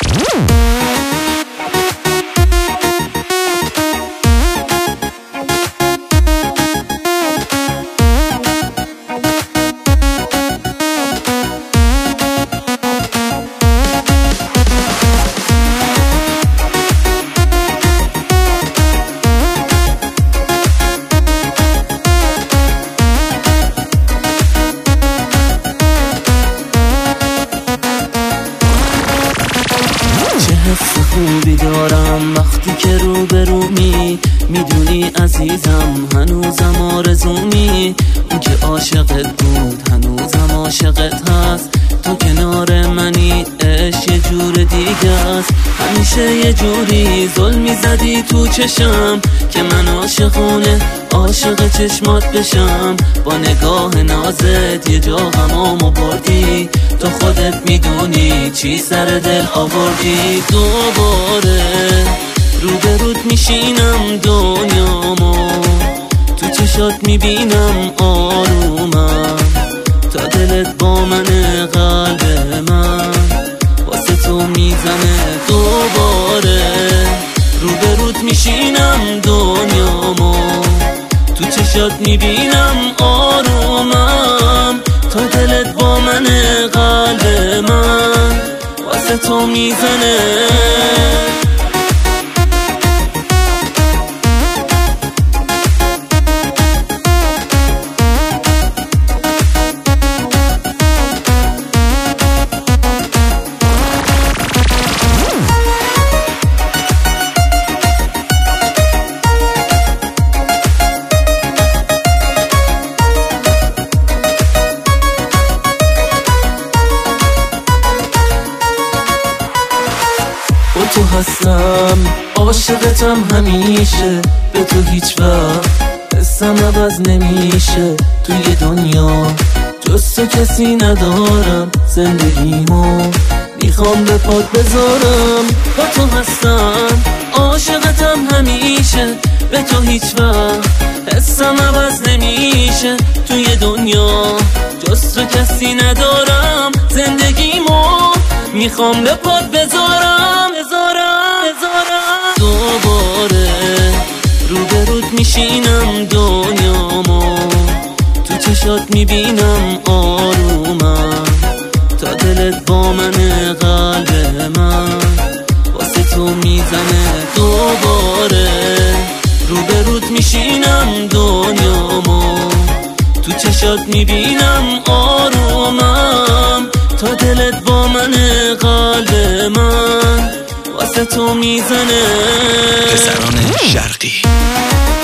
حس خوبی دارم وقتی که روبرو میدونی عزیزم هنوزم آرزومی. اون که عاشقت بود هنوزم عاشقت هست، تو کنار منی عشق یه جور دیگه است. همیشه یه جوری ظلمی زدی تو چشم که من عاشق چشمات بشم. با نگاه نازت یه جا غمامو بردی، تو خودت میدونی چی سر دل آوردی. دوباره روبروت میشینم دنیامو، تو چشات میبینم آرومم. تا دلت با منه قلب من واسه تو میزنه. دوباره روبروت میشینم دنیامو، تو چشات میبینم آرومم. تا دلت با منه قلب من واسه تو میزنه. تو هستم عاشقتم همیشه، به تو هیچ وقت حسم عوض نمیشه. توی دنیا جز تو کسی ندارم، زندگیمو میخوام به پات بذارم. با تو هستم عاشقتم همیشه، به تو هیچ وقت حسم عوض نمیشه. توی دنیا جز تو کسی ندارم، زندگیمو میخوام به پات بذارم. دوباره روبروت میشینم دنیامو، تو چشات میبینم آرومم. تا دلت با منه قلب من واسه تو میزنه. دوباره روبروت میشینم دنیامو، تو چشات میبینم آرومم. تا دلت با منه قلب من واسه تو میزنه. پسران شرقی